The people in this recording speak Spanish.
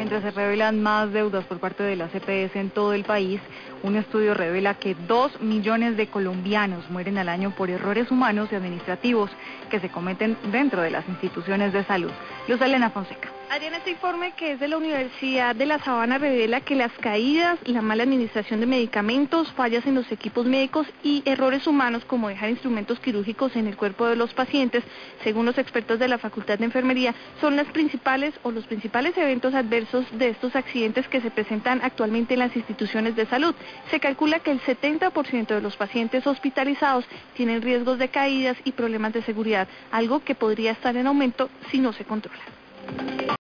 Mientras se revelan más deudas por parte de las EPS en todo el país, un estudio revela que 2 millones de colombianos mueren al año por errores humanos y administrativos que se cometen dentro de las instituciones de salud. Luz Elena Fonseca. Adriana, este informe que es de la Universidad de La Sabana revela que las caídas, la mala administración de medicamentos, fallas en los equipos médicos y errores humanos como dejar instrumentos quirúrgicos en el cuerpo de los pacientes, según los expertos de la Facultad de Enfermería, son los principales eventos adversos de estos accidentes que se presentan actualmente en las instituciones de salud. Se calcula que el 70% de los pacientes hospitalizados tienen riesgos de caídas y problemas de seguridad, algo que podría estar en aumento si no se controla.